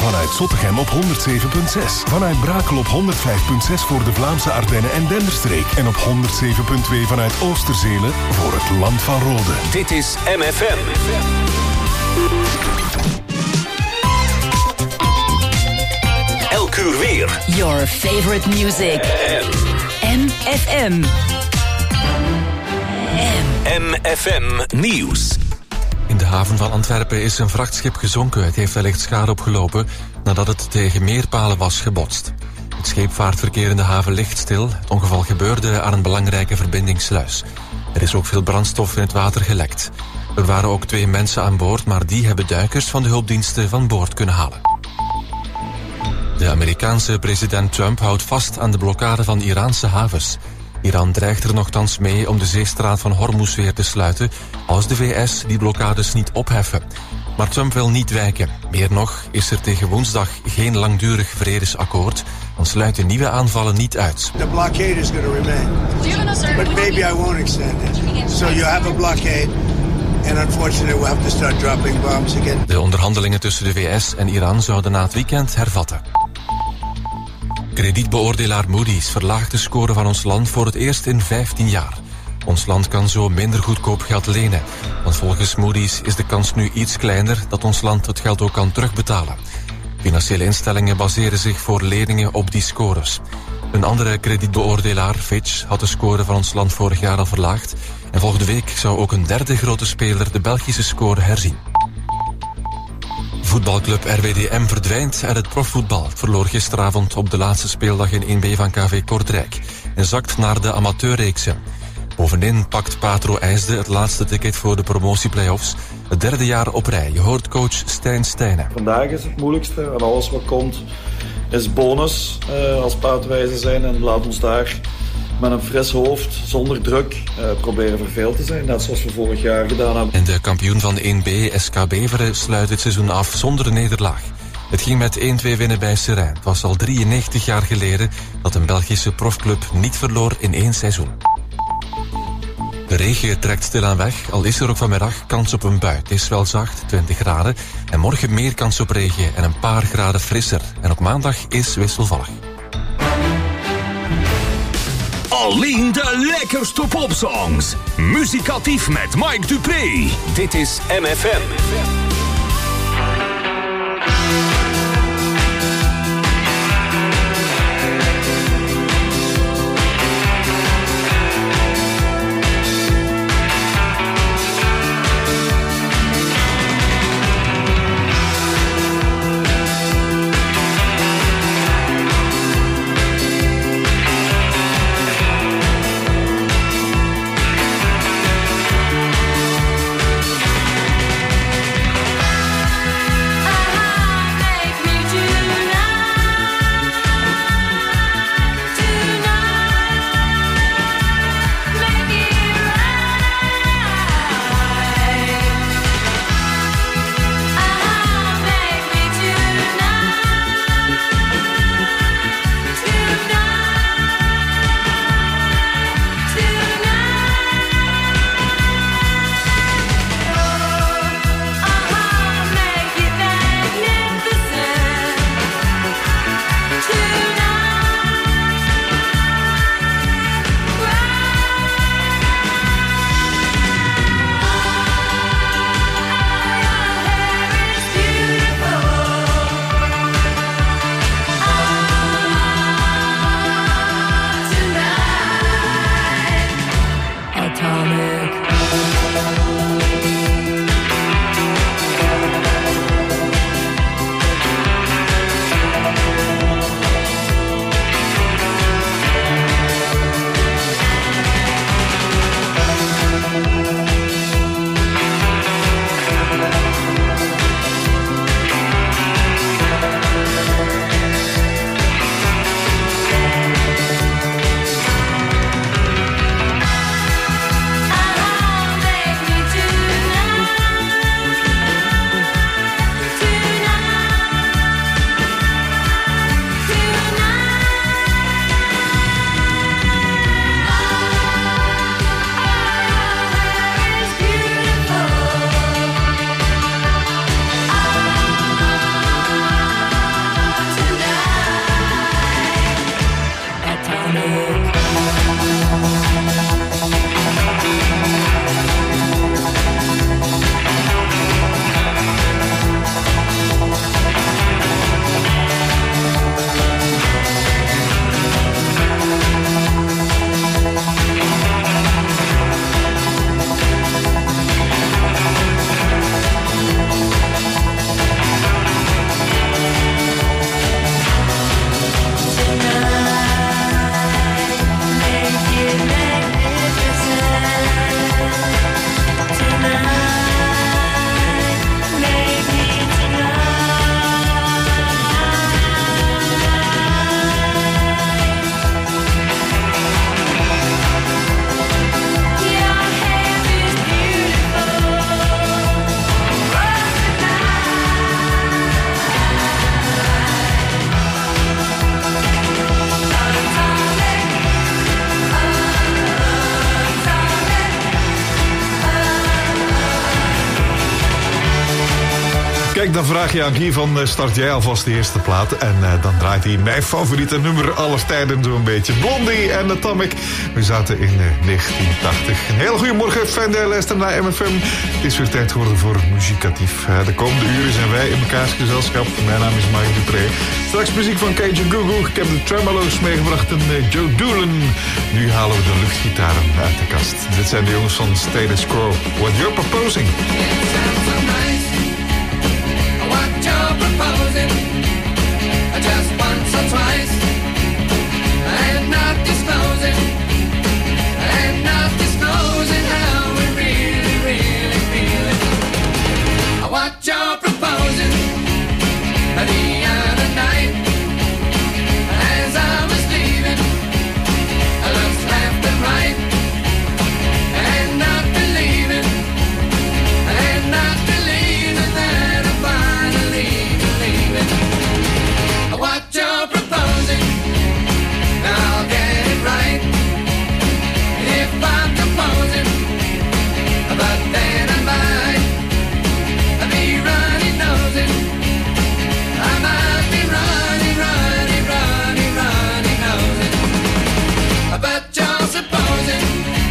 Vanuit Zottegem op 107.6. Vanuit Brakel op 105.6 voor de Vlaamse Ardennen en Denderstreek. En op 107.2 vanuit Oosterzele voor het Land van Rode. Dit is MFM. Elk uur weer. Your favorite music. MFM. MFM Nieuws. In de haven van Antwerpen is een vrachtschip gezonken. Het heeft wellicht schade opgelopen nadat het tegen meerpalen was gebotst. Het scheepvaartverkeer in de haven ligt stil. Het ongeval gebeurde aan een belangrijke verbindingssluis. Er is ook veel brandstof in het water gelekt. Er waren ook 2 mensen aan boord, maar die hebben duikers van de hulpdiensten van boord kunnen halen. De Amerikaanse president Trump houdt vast aan de blokkade van Iraanse havens. Iran dreigt er nochtans mee om de zeestraat van Hormuz weer te sluiten als de VS die blokkades niet opheffen. Maar Trump wil niet wijken. Meer nog, is er tegen woensdag geen langdurig vredesakkoord, dan sluiten nieuwe aanvallen niet uit. The blockade is going to remain, but maybe I won't extend it. So you have a blockade, and unfortunately we'll have to start dropping bombs again. De onderhandelingen tussen de VS en Iran zouden na het weekend hervatten. Kredietbeoordelaar Moody's verlaagt de score van ons land voor het eerst in 15 jaar. Ons land kan zo minder goedkoop geld lenen. Want volgens Moody's is de kans nu iets kleiner dat ons land het geld ook kan terugbetalen. Financiële instellingen baseren zich voor leningen op die scores. Een andere kredietbeoordelaar, Fitch, had de score van ons land vorig jaar al verlaagd. En volgende week zou ook een derde grote speler de Belgische score herzien. Voetbalclub RWDM verdwijnt uit het profvoetbal. Het verloor gisteravond op de laatste speeldag in 1B van KV Kortrijk en zakt naar de amateurreeksen. Bovenin pakt Patro IJsde het laatste ticket voor de promotieplayoffs. Het 3e jaar op rij. Je hoort coach Stijn Stijnen. Vandaag is het moeilijkste en alles wat komt is bonus als Patro IJsde zijn. En laat ons daar met een fris hoofd, zonder druk, proberen verveeld te zijn. Net zoals we vorig jaar gedaan hebben. En de kampioen van 1B, SK Beveren, sluit het seizoen af zonder een nederlaag. Het ging met 1-2 winnen bij Seraing. Het was al 93 jaar geleden dat een Belgische profclub niet verloor in 1 seizoen. De regen trekt stilaan weg, al is er ook vanmiddag kans op een bui. Het is wel zacht, 20 graden. En morgen meer kans op regen en een paar graden frisser. En ook maandag is wisselvallig. Alleen de lekkerste popsongs. Muzikatief met Mike Dupré. Dit is MFM. Kijk, dan vraag je aan Guy van start jij alvast de eerste plaat. En dan draait hij mijn favoriete nummer aller tijden zo'n beetje. Blondie en Atomic. We zaten in 1980. Een hele goede morgen, fijn dat je luistert naar MFM. Het is weer tijd geworden voor Muzikatief. De komende uren zijn wij in mekaars gezelschap. Mijn naam is Mike Dupré. Straks muziek van Cajun Google. Ik heb de Tremolo's meegebracht en Joe Doolan. Nu halen we de luchtgitaren uit de kast. Dit zijn de jongens van Status Quo. What You're Proposing. You're proposing just once or twice, and not disclosing how we really, really feel it. What you're proposing the other night, as I was leaving, I looked left and right, and not believing that I finally believe it. What you're proposing, I'll get it right. If I'm composing, but then I might be running nosing. I might be running nosing. But you're supposing.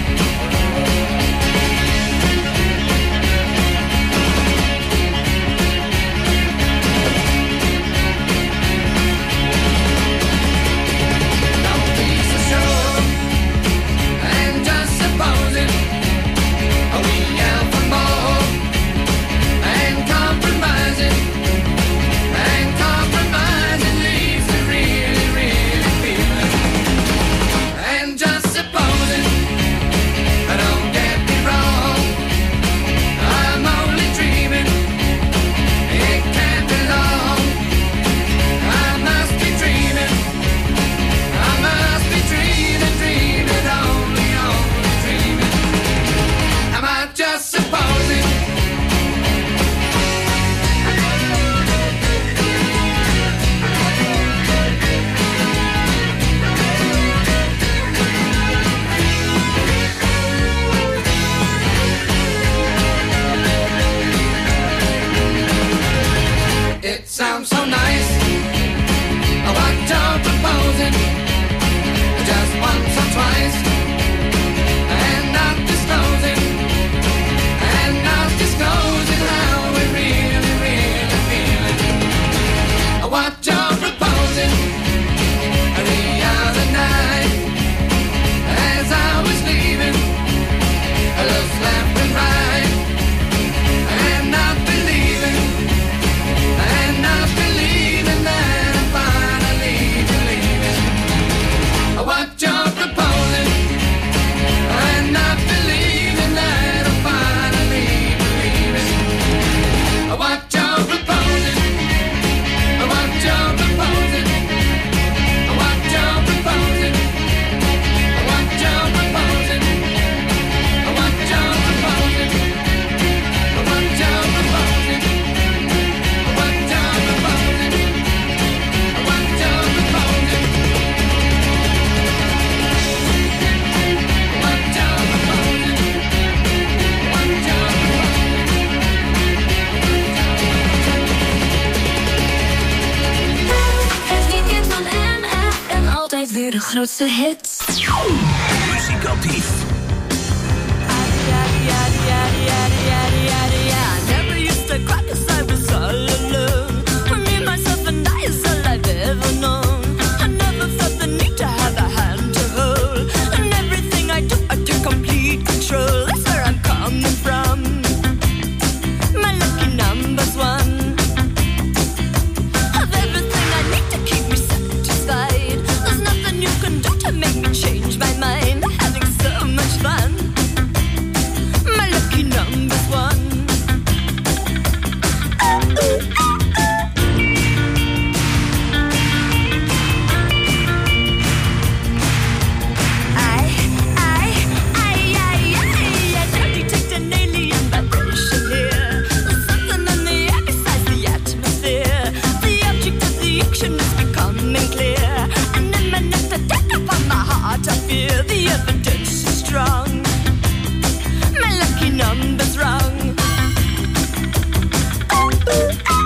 Sounds so nice, what you're proposing, just once or twice, and not disclosing how we really, really feel it. What you're proposing the other night, as I was leaving, I looked left and right, and not believing that I finally believe it. What you're proposing, and not believing that I finally believe it. What you're proposing, what you're proposing, what you're proposing, what you're proposing, what you're proposing, what you're proposing. Weer de grootste hits. Muzikatief. Never used to cry 'cause I was all alone. For me, myself and I is all I've ever known. I never felt the need to have a hand to hold. And everything I do, I take complete control. That's where I'm coming from. My lucky number's one. Of everything I need to keep me satisfied. There's nothing you can do to make me change my mind. Having so much fun. My lucky number's one. The evidence is strong. My lucky number's wrong.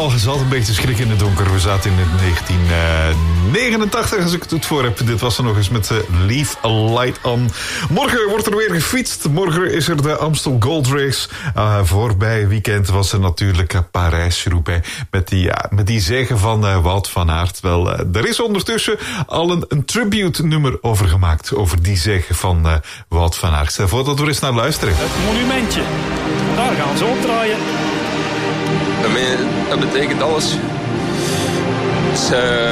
al gezat een beetje schrik in het donker. We zaten in 1989, als ik het goed voor heb. Dit was er nog eens met Leave a Light On. Morgen wordt er weer gefietst. Morgen is er de Amstel Gold Race. Voorbij weekend was er natuurlijk Parijs-Roubaix. Met die zege van Wout van Aert. Wel, er is ondertussen al een tribute nummer over gemaakt. Over die zege van Wout van Aert. Stel voor dat we eens naar luisteren. Het monumentje. Daar gaan ze opdraaien. Dat betekent alles. Dus,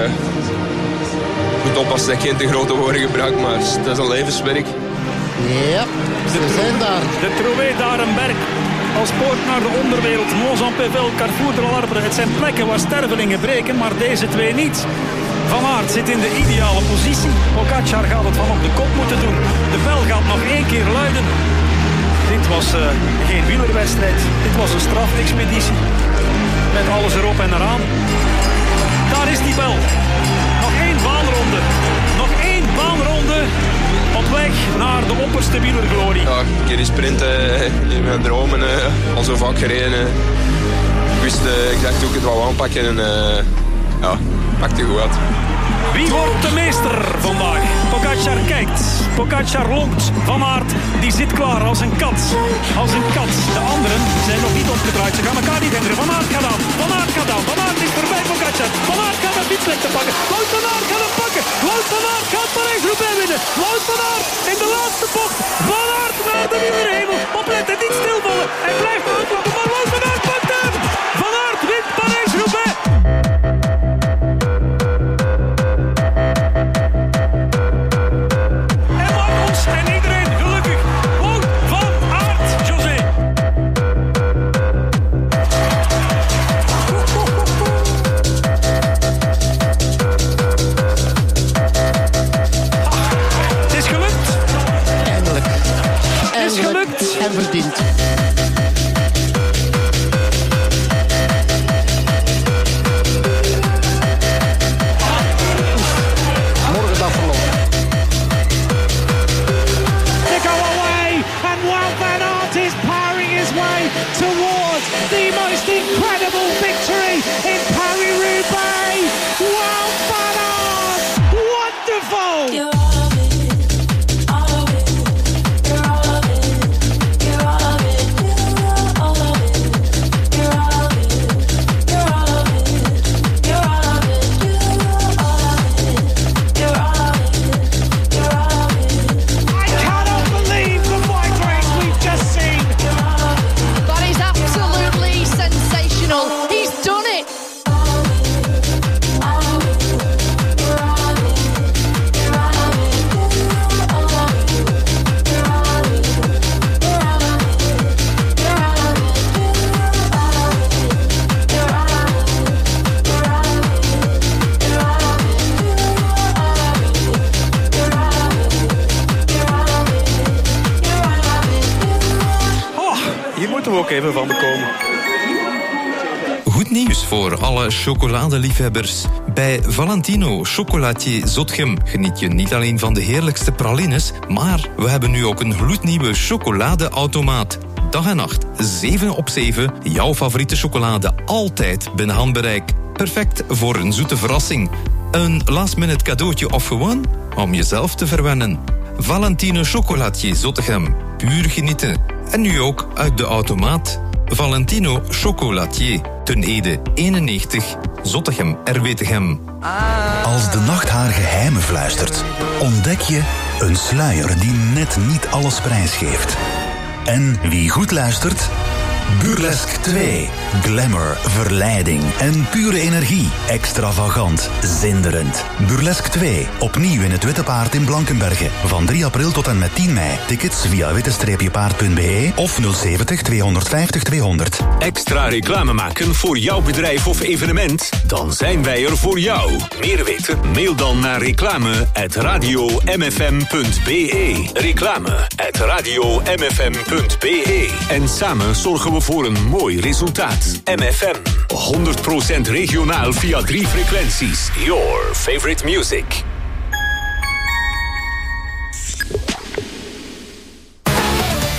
moet oppassen dat ik geen te grote woorden gebruik, maar het is een levenswerk. Ja, ze zijn daar. De Troué d'Arenberg. Als poort naar de onderwereld. Mont-Jean-Pével, Carrefour de l'Arbre. Het zijn plekken waar stervelingen breken, maar deze twee niet. Van Aert zit in de ideale positie. Pogacar gaat het van op de kop moeten doen. De bel gaat nog 1 keer luiden. Dit was geen wielerwedstrijd. Dit was een strafexpeditie. Met alles erop en eraan. Daar is die bel. Nog 1 baanronde. Nog 1 baanronde. Op weg naar de opperste wielerglorie. Ja, een keer die sprinten in mijn dromen. Al zo vaak gereden. Ik wist, ik dacht ook het wel aanpakken. En ja, pakte goed uit. Wie wordt de meester vandaag? Pogacar kijkt. Pogacar lonkt. Van Aert, die zit klaar als een kat. Als een kat. De anderen zijn nog niet opgedraaid. Ze gaan elkaar niet hinderen. Van Aert gaat aan. Van Aert gaat aan. Van Aert is voorbij Pogacar. Van Aert gaat een fietsweg te pakken. Wout van Aert gaat hem pakken. Wout van Aert gaat Parijs-Roubaix winnen. Wout van Aert in de laatste bocht. Van Aert naar de wielerhemel. Opletten, niet stilvallen. Hij blijft uitlopen, maar Wout van Aert pakt hem. Van Aert wint Parijs-Roubaix. En iedereen gelukkig. Wout van Aert, José. Het is gelukt. Eindelijk. Het is gelukt. En verdiend. Morgen dag verloren. And Wout van Aert is powering his way towards the most incredible victory in Paris-Roubaix. Wout van Aert, wonderful! You're all of it, all of it. You're all of it, you're all of it. You're all of it, you're all of it. You're all of it, you're all of it. You're all of it, you're all of it. I cannot believe the bike race we've just seen. That is absolutely sensational. He's done it. Hier moeten we ook even van bekomen. Goed nieuws voor alle chocoladeliefhebbers. Bij Valentino Chocolatier Zotgem geniet je niet alleen van de heerlijkste pralines, maar we hebben nu ook een gloednieuwe chocoladeautomaat. Dag en nacht, 7 op 7, jouw favoriete chocolade altijd binnen handbereik. Perfect voor een zoete verrassing. Een last-minute cadeautje of gewoon om jezelf te verwennen. Valentino Chocolatier Zottegem. Puur genieten. En nu ook uit de automaat. Valentino Chocolatier. Ten Ede 91. Zottegem RWTGem. Als de nacht haar geheimen fluistert, ontdek je een sluier die net niet alles prijsgeeft. En wie goed luistert... Burlesque 2. Glamour, verleiding en pure energie. Extravagant, zinderend. Burlesque 2. Opnieuw in het Witte Paard in Blankenberge. Van 3 april tot en met 10 mei. Tickets via witte-paard.be of 070 250 200. Extra reclame maken voor jouw bedrijf of evenement? Dan zijn wij er voor jou. Meer weten? Mail dan naar reclame@radiomfm.be. Reclame@radiomfm.be. En samen zorgen we voor een mooi resultaat. MFM. 100% regionaal via 3 frequenties. Your favorite music.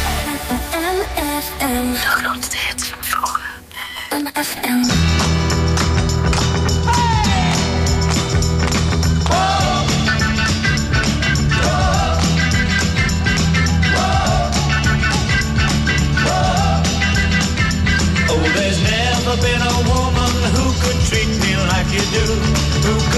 MFM. De grootste hits van vroeger. MFM.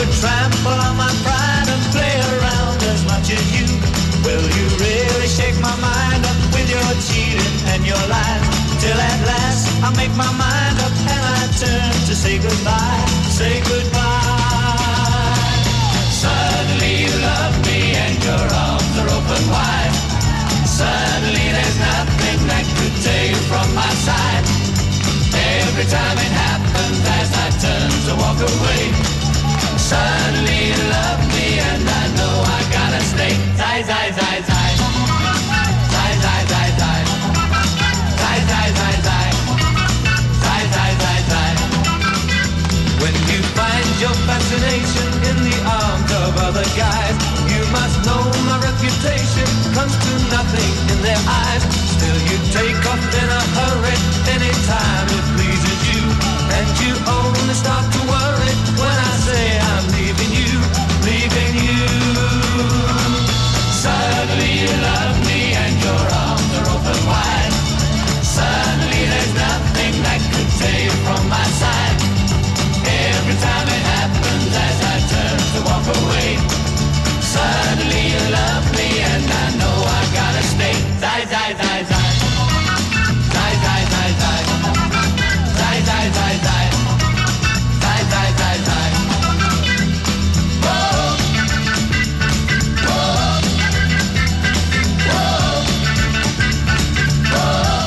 trample on my pride and play around as much as you? Will you really shake my mind up with your cheating and your lies? Till at last I make my mind up and I turn to say goodbye, say goodbye. Suddenly you love me and your arms are open wide. Suddenly there's nothing that could tear you from my side. Every time it happens as I turn to walk away, suddenly you love me and I know I gotta stay. Zai, zai, zai, zai. Zai, zai, zai, zai. Zai, zai, zai, zai. Zai, zai, zai, zai. When you find your fascination in the arms of other guys, you must know my reputation comes to nothing in their eyes. Still you take off in a hurry anytime it pleases you, and you only start to worry when I say I'm leaving you, leaving you. Suddenly you love me and your arms are open wide. Suddenly there's nothing that could tear you from my side. Every time it happens as I turn to walk away, suddenly you love me and I know I gotta stay. Zai, zai, zai, zai. Zai, zai, zai, zai. Zai, zai, zai, zai. Zai, zai, zai, zai. Whoa. Whoa. Whoa. Whoa.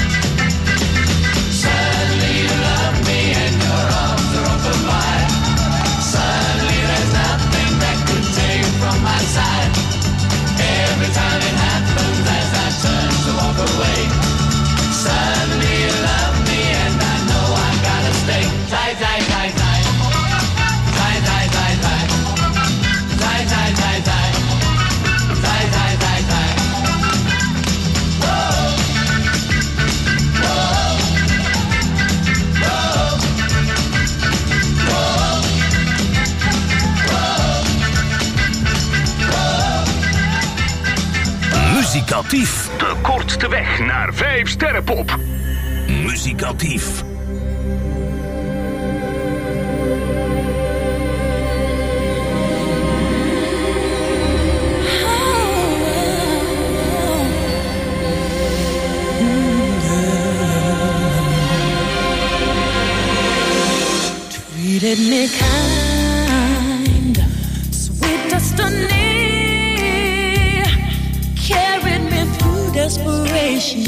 Suddenly you love me and your arms are open wide. Suddenly there's nothing that could tear you from my side. Every time it happens as I turn to walk away, suddenly you love me and I know I gotta stay. Zai, zai, zai, zai. Zai, zai, zai, zai. Zai, zai, zai, zai. Zai, zai, zai, zai. Whoa. Whoa. Whoa. Whoa. Muzikatief. De kortste weg naar 5 sterrenpop. Muzikatief. Treated me kind, sweet destiny, carried me through desperation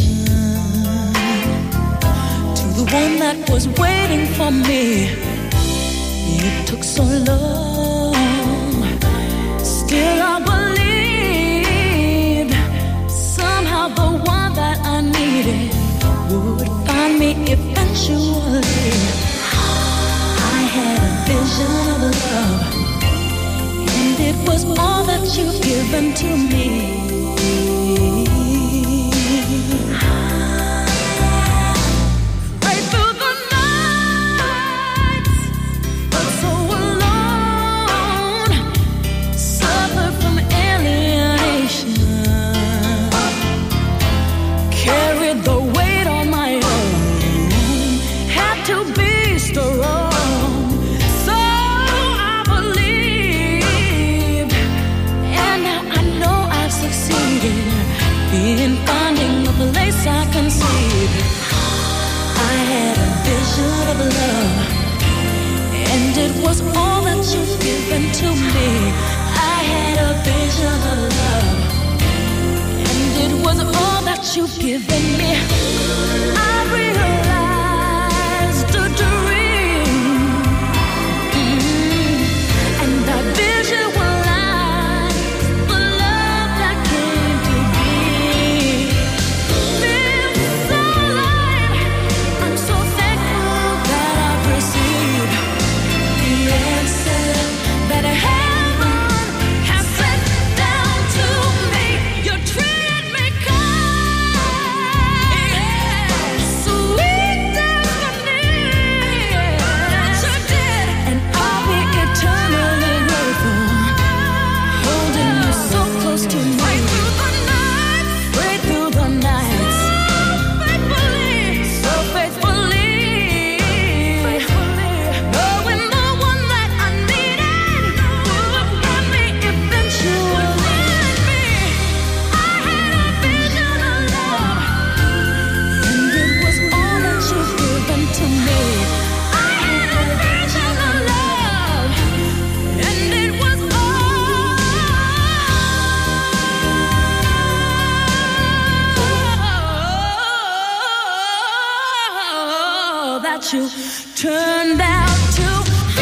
to the one that was waiting for me. It took so long, still I believed somehow the one that I needed would find me eventually. I had a vision of love, and it was all that you've given to me. Right through the nights, felt so alone, suffered from alienation, carried the weight on my own, had to be strong. In finding a place I conceived, I had a vision of love, and it was all that you've given to me. I had a vision of love, and it was all that you've given me. I realized a dream, and that vision was what you turned out to be.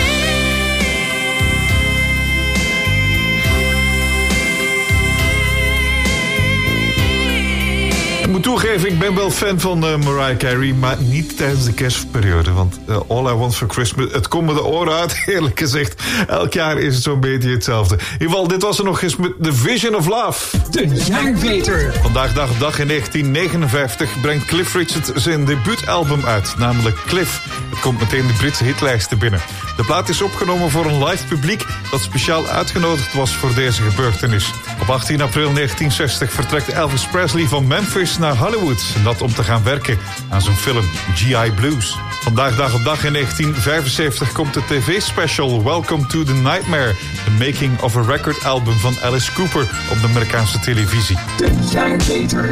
Ik moet toegeven, ik ben wel fan van Mariah Carey, maar niet tijdens de kerstperiode. Want All I Want For Christmas, het komt me de oren uit, eerlijk gezegd. Elk jaar is het zo'n beetje hetzelfde. In ieder geval, dit was er nog eens met The Vision of Love. De jaarbeter. Vandaag dag op dag in 1959 brengt Cliff Richard zijn debuutalbum uit, namelijk Cliff. Het komt meteen de Britse hitlijsten binnen. De plaat is opgenomen voor een live publiek dat speciaal uitgenodigd was voor deze gebeurtenis. Op 18 april 1960 vertrekt Elvis Presley van Memphis naar Hollywood. En dat om te gaan werken aan zijn film G.I. Blues. Vandaag dag op dag in 1975 komt de tv-special Welcome to the Nightmare. The Making of a Record album van Alice Cooper op de Amerikaanse televisie. De jaarbeter.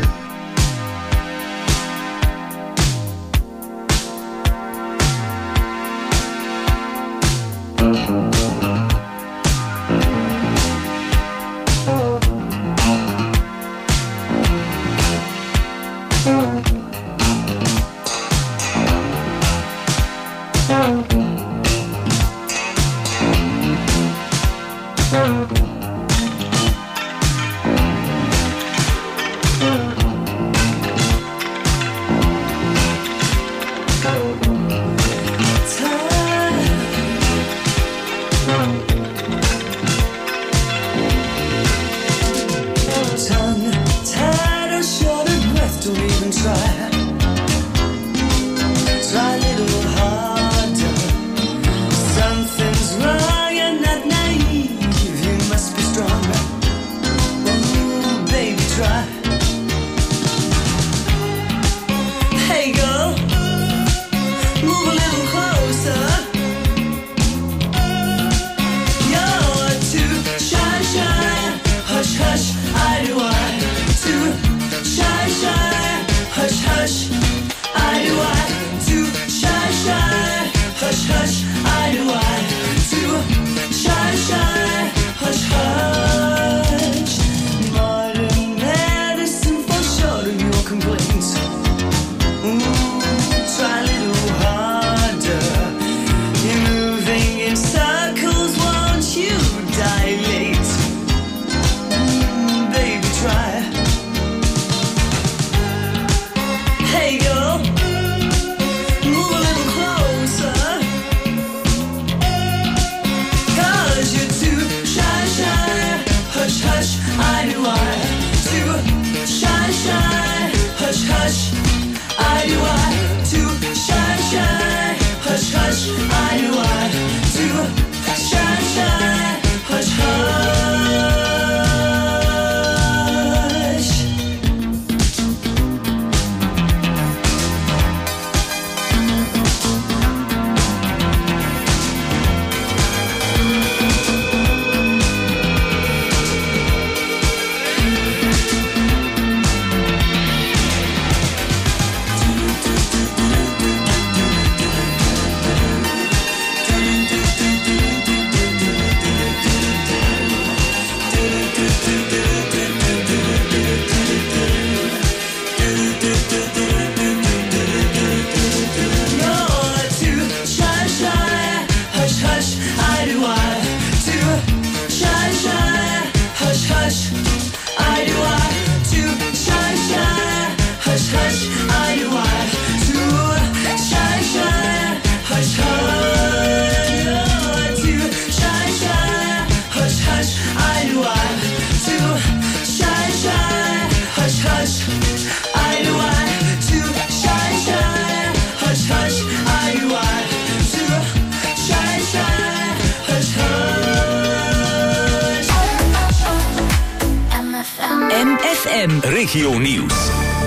Regio Nieuws.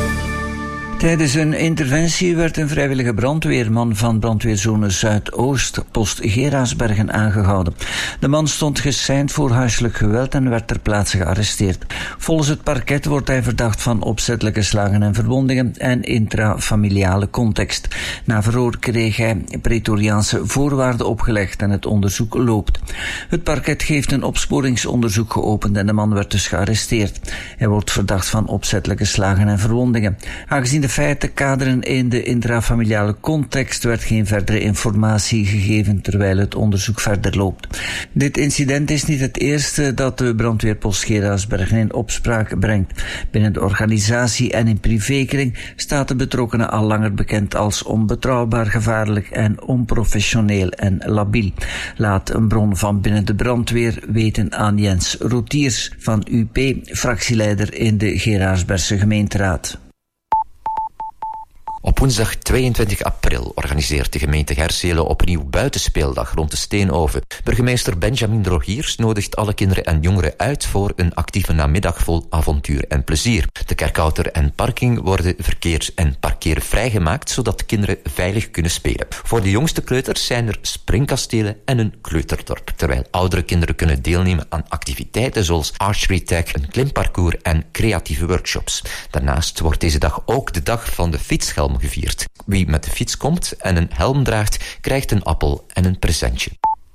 Tijdens een interventie werd een vrijwillige brandweerman van brandweerzone Zuidoost, post Geraarsbergen, aangehouden. De man stond geseind voor huiselijk geweld en werd ter plaatse gearresteerd. Volgens het parket wordt hij verdacht van opzettelijke slagen en verwondingen en intrafamiliale context. Na verhoor kreeg hij pretoriaanse voorwaarden opgelegd en het onderzoek loopt. Het parket heeft een opsporingsonderzoek geopend en de man werd dus gearresteerd. Hij wordt verdacht van opzettelijke slagen en verwondingen. Aangezien de de feiten kaderen in de intrafamiliale context werd geen verdere informatie gegeven terwijl het onderzoek verder loopt. Dit incident is niet het eerste dat de brandweerpost Geraardsbergen in opspraak brengt. Binnen de organisatie en in privékring staat de betrokkenen al langer bekend als onbetrouwbaar, gevaarlijk en onprofessioneel en labiel. Laat een bron van binnen de brandweer weten aan Jens Rotiers van UP, fractieleider in de Geraardsbergse gemeenteraad. Op woensdag 22 april organiseert de gemeente Herselen opnieuw buitenspeeldag rond de Steenoven. Burgemeester Benjamin Rogiers nodigt alle kinderen en jongeren uit voor een actieve namiddag vol avontuur en plezier. De kerkhouder en parking worden verkeers- en parkeervrij gemaakt, zodat kinderen veilig kunnen spelen. Voor de jongste kleuters zijn er springkastelen en een kleuterdorp, terwijl oudere kinderen kunnen deelnemen aan activiteiten zoals archery tag, een klimparcours en creatieve workshops. Daarnaast wordt deze dag ook de dag van de fietshelm gevierd. Wie met de fiets komt en een helm draagt, krijgt een appel en een presentje.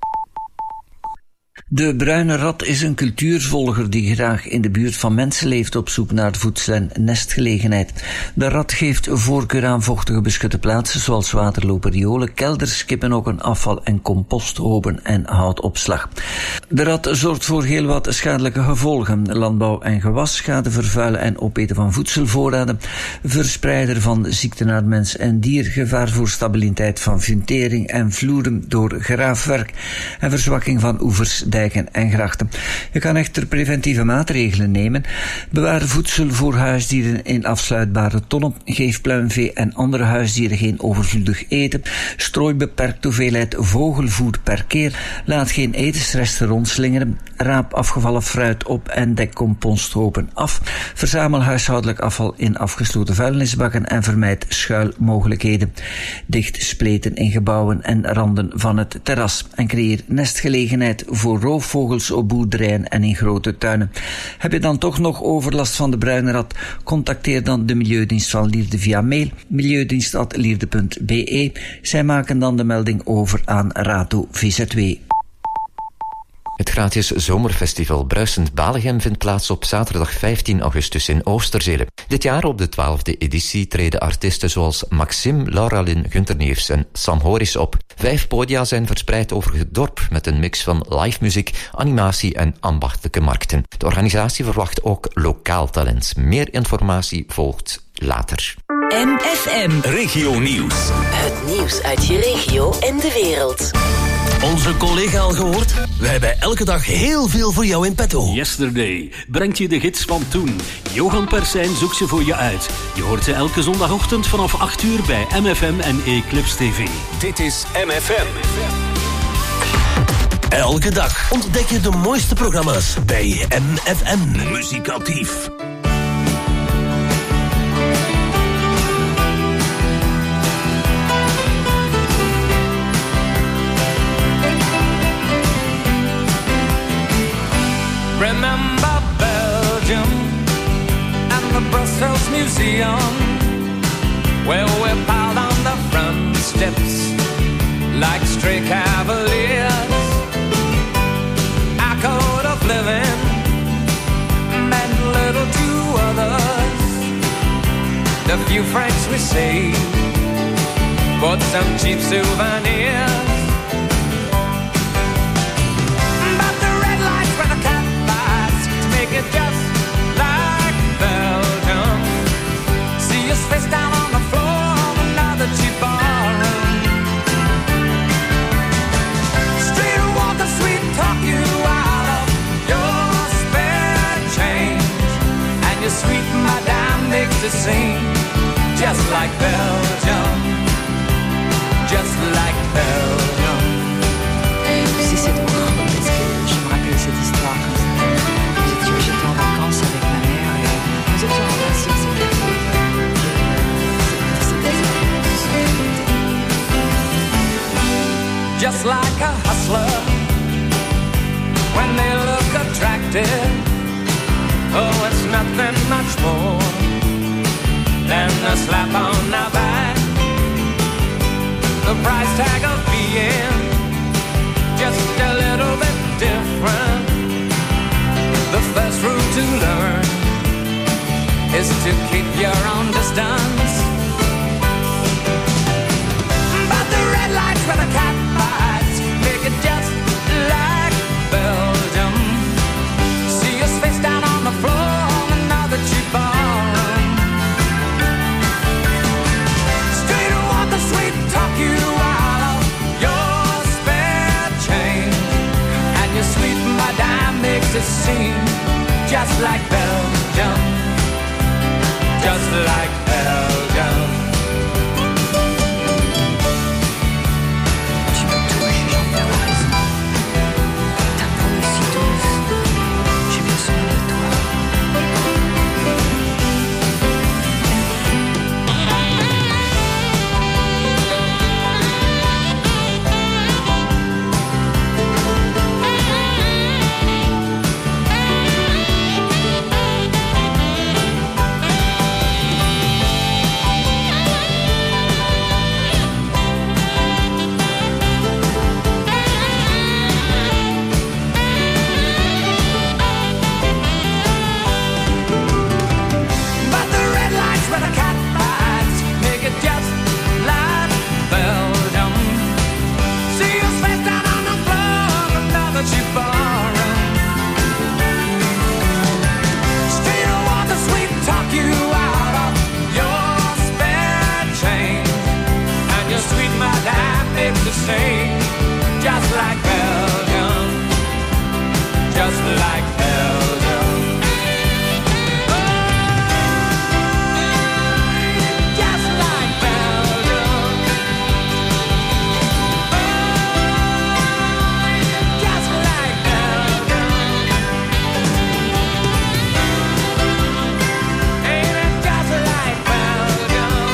De bruine rat is een cultuurvolger die graag in de buurt van mensen leeft op zoek naar voedsel en nestgelegenheid. De rat geeft voorkeur aan vochtige beschutte plaatsen zoals waterlopen, riolen, kelders, kippenokken, afval- en composthopen en houtopslag. De rat zorgt voor heel wat schadelijke gevolgen: landbouw- en gewasschade, vervuilen en opeten van voedselvoorraden, verspreider van ziekten naar mens en dier, gevaar voor stabiliteit van fundering en vloeden door graafwerk en verzwakking van oevers, dijken en grachten. Je kan echter preventieve maatregelen nemen. Bewaar voedsel voor huisdieren in afsluitbare tonnen. Geef pluimvee en andere huisdieren geen overvloedig eten. Strooi beperkt hoeveelheid vogelvoer per keer. Laat geen etensresten rondslingeren. Raap afgevallen fruit op en dek composthopen af. Verzamel huishoudelijk afval in afgesloten vuilnisbakken en vermijd schuilmogelijkheden. Dicht spleten in gebouwen en randen van het terras. En creëer nestgelegenheid voor roofvogels op boerderijen en in grote tuinen. Heb je dan toch nog overlast van de bruine rat? Contacteer dan de Milieudienst van Lierde via mail milieudienst@lierde.be. Zij maken dan de melding over aan Rato VZW. Het gratis zomerfestival Bruisend Balegem vindt plaats op zaterdag 15 augustus in Oosterzele. Dit jaar op de 12e editie treden artiesten zoals Maxime, Lauralin, Gunter Neefs en Sam Horis op. 5 podia zijn verspreid over het dorp met een mix van live muziek, animatie en ambachtelijke markten. De organisatie verwacht ook lokaal talent. Meer informatie volgt later. MFM Regio Nieuws. Het nieuws uit je regio en de wereld. Onze collega al gehoord? We hebben elke dag heel veel voor jou in petto. Yesterday brengt je de gids van toen. Johan Persijn zoekt ze voor je uit. Je hoort ze elke zondagochtend vanaf 8 uur bij MFM en Eclipse TV. Dit is MFM. Elke dag ontdek je de mooiste programma's bij MFM. Muzikatief. Remember Belgium and the Brussels Museum, where we piled on the front steps like stray cavaliers. Our code of living meant little to others. The few francs we saved bought some cheap souvenirs. It just like Belgium. See us face down on the floor of another cheap ballroom. Street walker, sweet talk you out of your spare change, and your sweet madame makes it seem just like Belgium. Just like Belgium. Tu sais, c'est drôle parce que je me rappelle cette histoire. J'étais en vacances avec ma mère et nous étions assis à ce café. Just like a hustler, when they look attractive, oh, it's nothing much more than a slap on the back. The price tag of being just a little bit different. The first rule to learn is to keep your own distance. where the cat bites make it just like Belgium. See us face down on the floor now that you born. Straight water, sweet talk you out of your spare change, and your sweet madame makes it seem just like Belgium, just like Belgium. Tu me touches, Jean-Pierre, a raison. Ta peau est si douce, j'ai besoin de toi. But the red lights where the cat bites make it just like Belgium. See you face down on the floor, but now that you're born. Straight water, sweet talk you out of your spare change, and your sweet madame makes the same, just like Belgium, just like Belgium. Just like Belgium. Just like Belgium. Ain't it just like Belgium?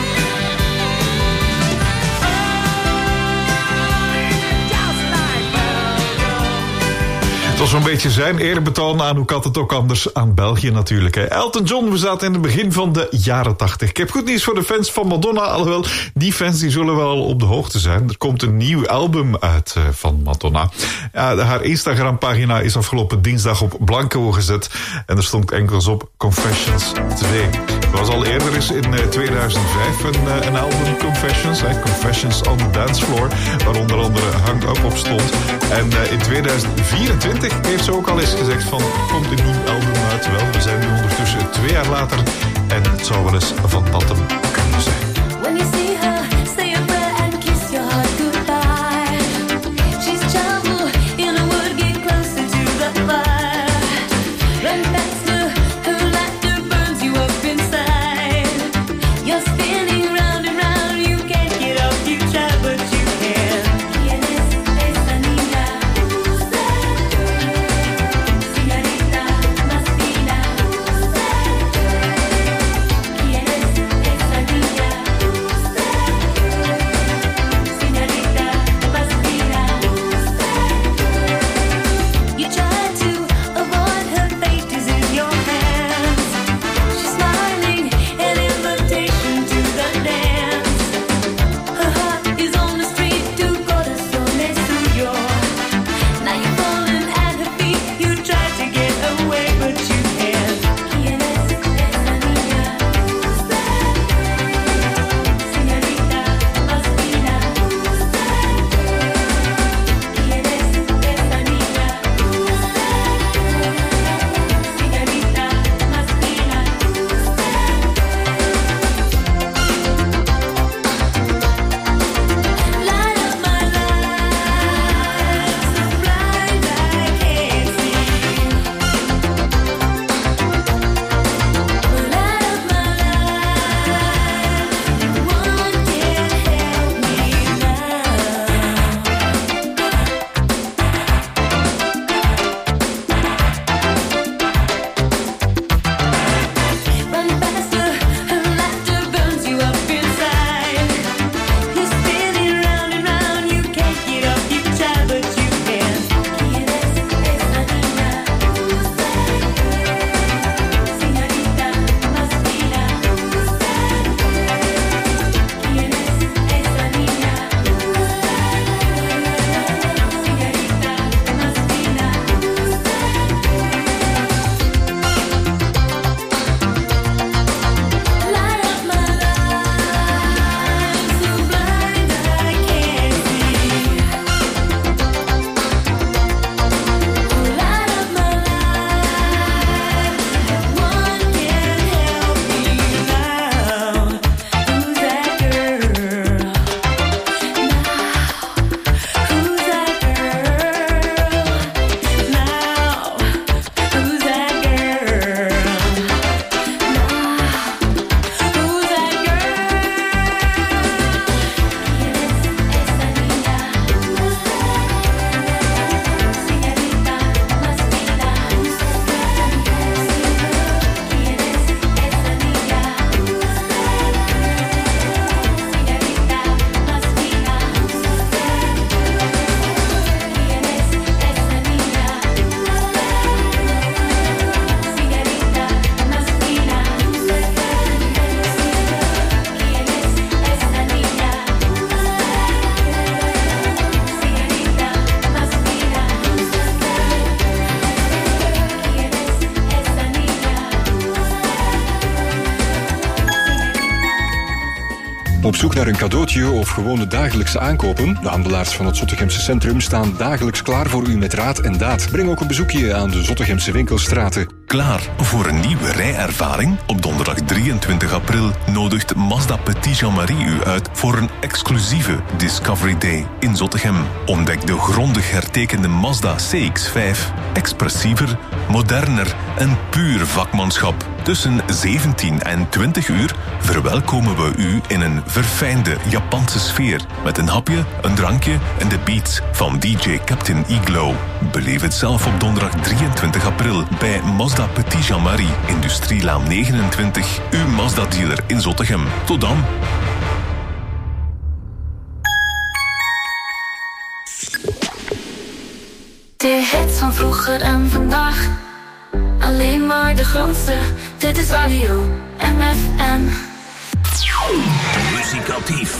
Just like Belgium. Het was zo'n beetje zijn eerbetoon aan, hoe kan het ook anders, aan België natuurlijk. Hè. Elton John, we zaten in het begin van de jaren 80. Ik heb goed nieuws voor de fans van Madonna, alhoewel die fans die zullen wel op de hoogte zijn. Er komt een nieuw album uit van Madonna. Ja, haar Instagram-pagina is afgelopen dinsdag op blanco gezet en er stond enkels op Confessions 2. Er was al eerder eens in 2005 een album, Confessions, Confessions on the Dance Floor, waar onder andere Hung Up op stond. En in 2024 heeft ze ook al eens gezegd van, komt een nieuw album uit. Wel, we zijn nu ondertussen 2 jaar later en het zou wel eens van datum kunnen zijn. When you see her, say a prayer and kiss your heart goodbye. She's trouble in a wood, get closer to the fire. Run faster, her laughter burns you up inside. You're spinning round and round, you can't get up, you try but you can. ¿Quién es esa niña? Señorita más fina. ¿Quién es esa niña? Op zoek naar een cadeautje of gewone dagelijkse aankopen? De handelaars van het Zottegemse centrum staan dagelijks klaar voor u met raad en daad. Breng ook een bezoekje aan de Zottegemse winkelstraten. Klaar voor een nieuwe rijervaring? Op donderdag 23 april nodigt Mazda Petit Jean-Marie u uit voor een exclusieve Discovery Day in Zottegem. Ontdek de grondig hertekende Mazda CX-5. Expressiever, moderner en puur vakmanschap. Tussen 17 en 20 uur verwelkomen we u in een verfijnde Japanse sfeer. Met een hapje, een drankje en de beats van DJ Captain Iglo. Beleef het zelf op donderdag 23 april bij Mazda Petit Jean-Marie, Industrielaan 29, uw Mazda-dealer in Zottegem. Tot dan! De hits van vroeger en vandaag, alleen maar de grootste. Dit is Radio MFM. Muzikatief.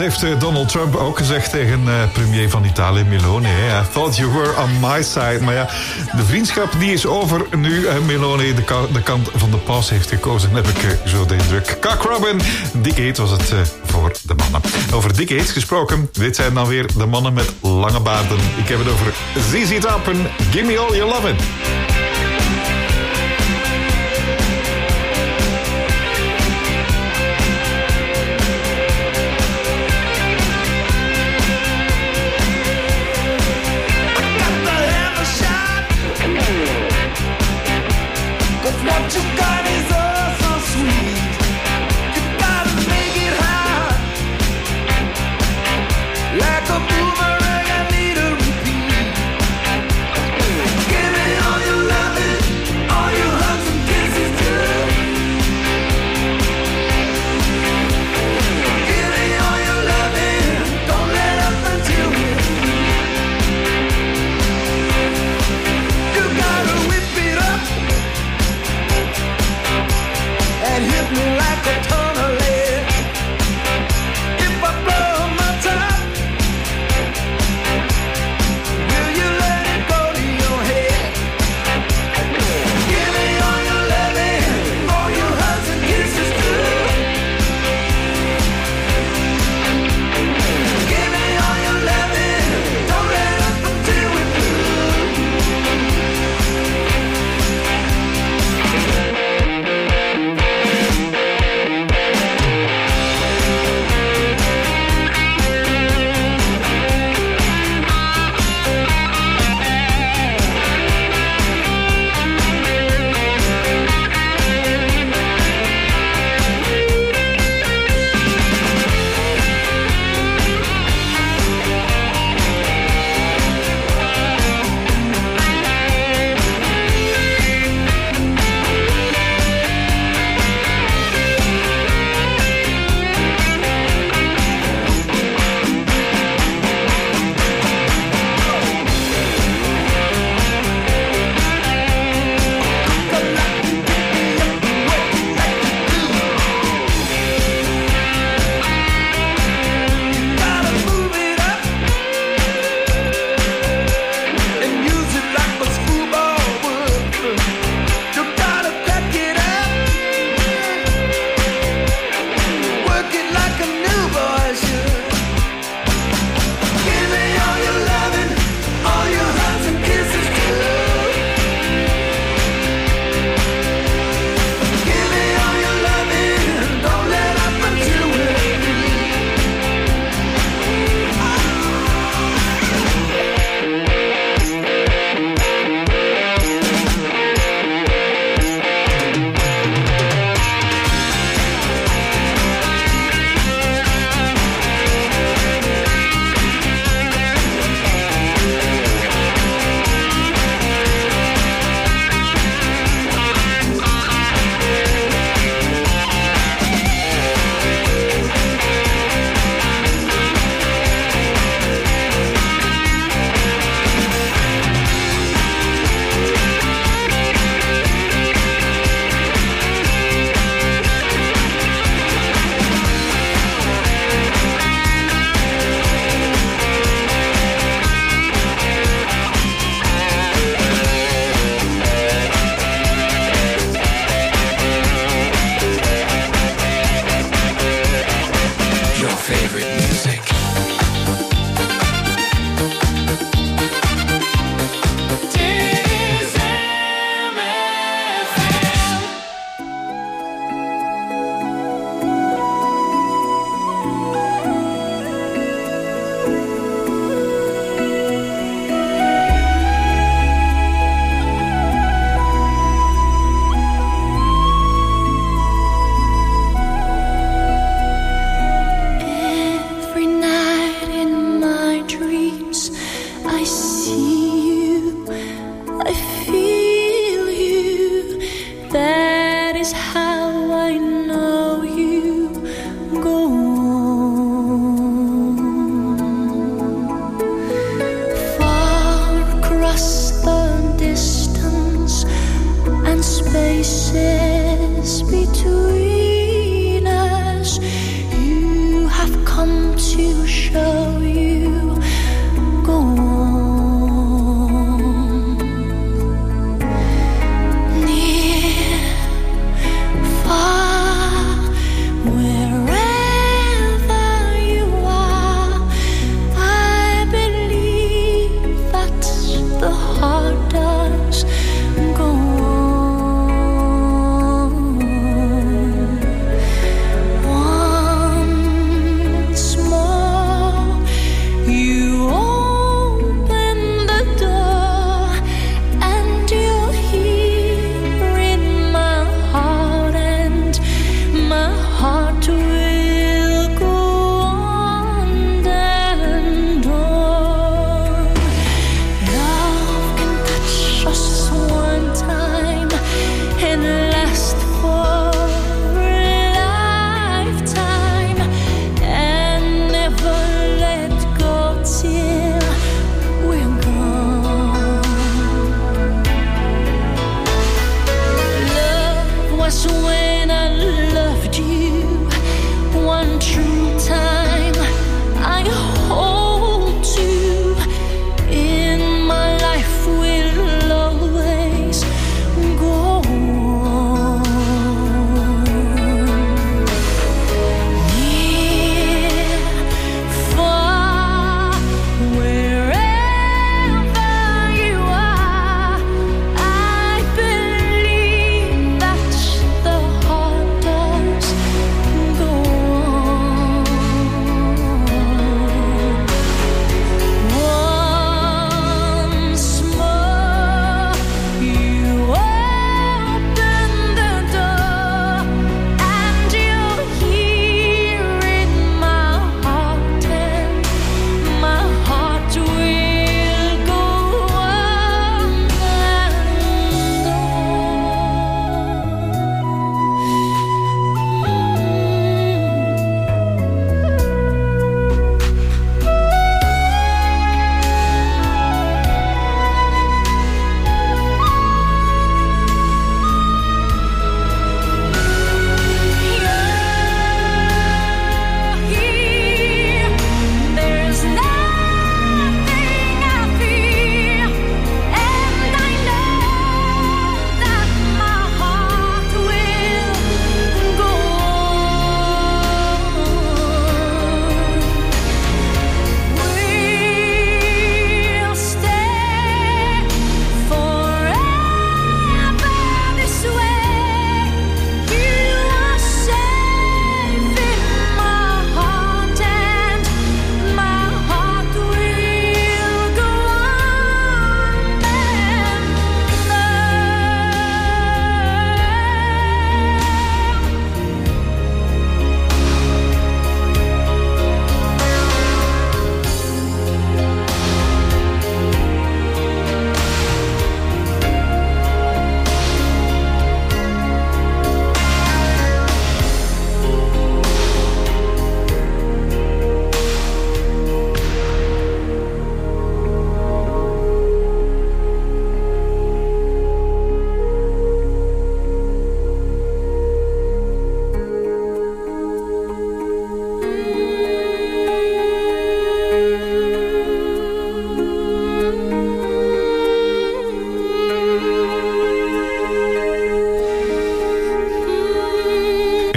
heeft Donald Trump ook gezegd tegen premier van Italië, Meloni. I thought you were on my side. Maar ja, de vriendschap die is over nu Meloni de kant van de paus heeft gekozen. Heb ik zo de indruk. Cock Robin, Dick Eet was het voor de mannen. Over Dick Eet gesproken, dit zijn dan weer de mannen met lange baarden. Ik heb het over ZZ Top en Give Me All Your Lovin'. What you got is oh so sweet. You gotta make it hot. Like a boomerang, I need a repeat. Give me all your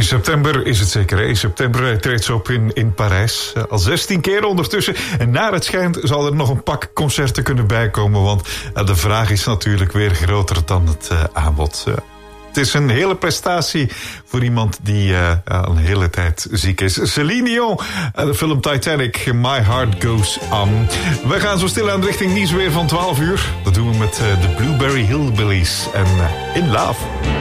september is het zeker. In september treedt ze op in Parijs. Al 16 keer ondertussen. En naar het schijnt zal er nog een pak concerten kunnen bijkomen. Want de vraag is natuurlijk weer groter dan het aanbod. Het is een hele prestatie voor iemand die een hele tijd ziek is. Celine Dion, de film Titanic, My Heart Goes On. We gaan zo stilaan richting nieuws weer van 12 uur. Dat doen we met de Blueberry Hillbillies en In Love.